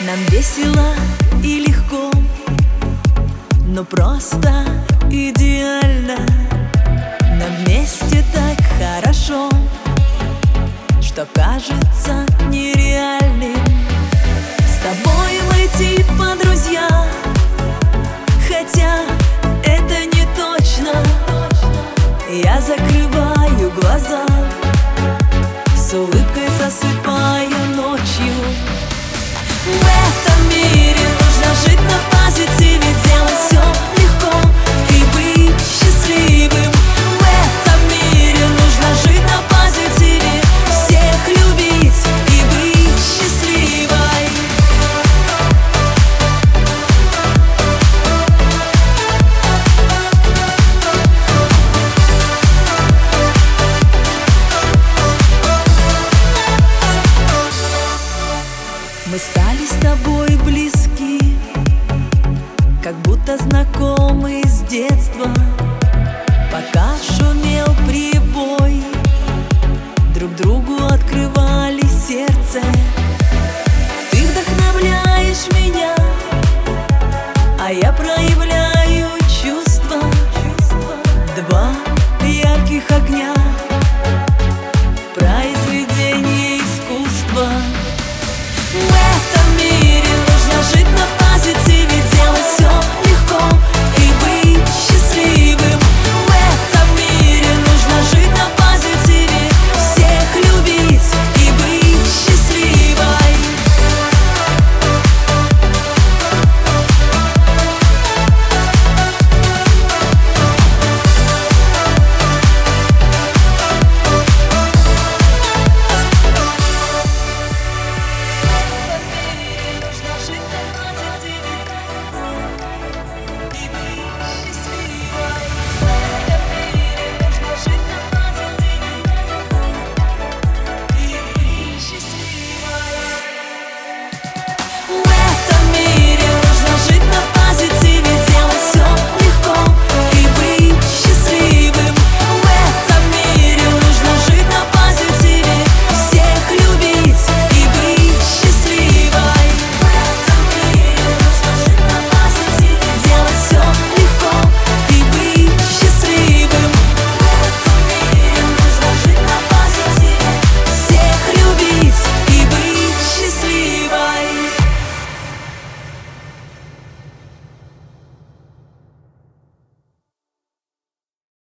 Нам весело и легко, но просто идеально. Нам вместе так хорошо, что кажется нереальным. С тобой мы типа друзья, хотя это не точно. Я закрываю глаза, с улыбкой засыпаю ночью. В этом мире нужно жить на позитиве, делать все легко и быть счастливым. В этом мире нужно жить на позитиве, всех любить и быть счастливой. Мы стали с тобой близки, как будто знакомы с детства. Пока шумел прибой, друг другу открывали сердце. Ты вдохновляешь меня,